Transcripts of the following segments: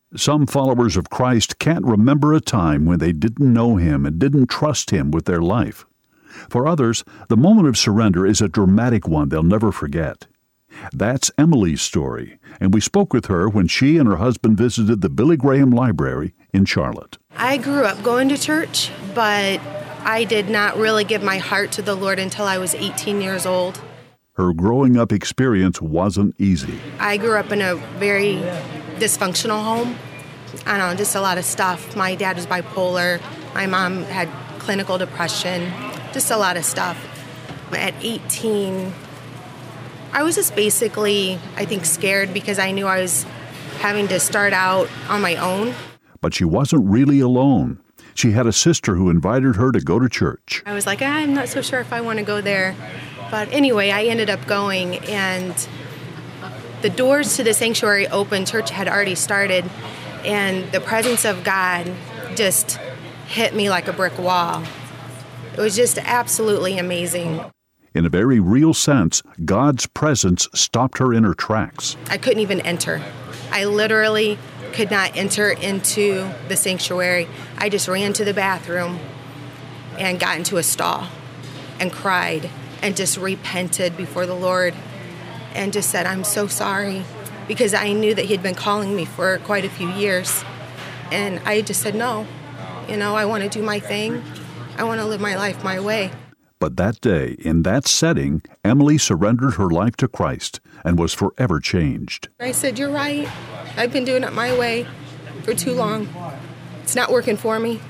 Some followers of Christ can't remember a time when they didn't know Him and didn't trust Him with their life. For others, the moment of surrender is a dramatic one they'll never forget. That's Emily's story, and we spoke with her when she and her husband visited the Billy Graham Library in Charlotte. I grew up going to church, but I did not really give my heart to the Lord until I was 18 years old. Her growing up experience wasn't easy. I grew up in a very dysfunctional home. I don't know, just a lot of stuff. My dad was bipolar. My mom had clinical depression. Just a lot of stuff. At 18, I was just basically, I think, scared because I knew I was having to start out on my own. But she wasn't really alone. She had a sister who invited her to go to church. I was like, I'm not so sure if I want to go there. But anyway, I ended up going, and the doors to the sanctuary opened. Church had already started, and the presence of God just hit me like a brick wall. It was just absolutely amazing. In a very real sense, God's presence stopped her in her tracks. I couldn't even enter. I literally could not enter into the sanctuary. I just ran to the bathroom and got into a stall and cried and just repented before the Lord and just said, I'm so sorry, because I knew that He'd been calling me for quite a few years. And I just said, no, I want to do my thing. I want to live my life my way. But that day, in that setting, Emily surrendered her life to Christ and was forever changed. I said, you're right. I've been doing it my way for too long. It's not working for me,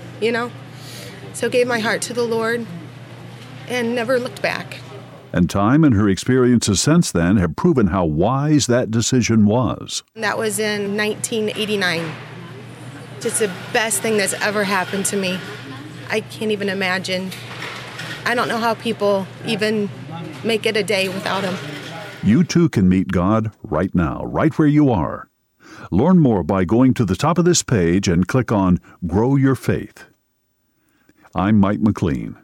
So gave my heart to the Lord and never looked back. And time and her experiences since then have proven how wise that decision was. That was in 1989. Just the best thing that's ever happened to me. I can't even imagine. I don't know how people even make it a day without Him. You too can meet God right now, right where you are. Learn more by going to the top of this page and click on Grow Your Faith. I'm Mike McLean.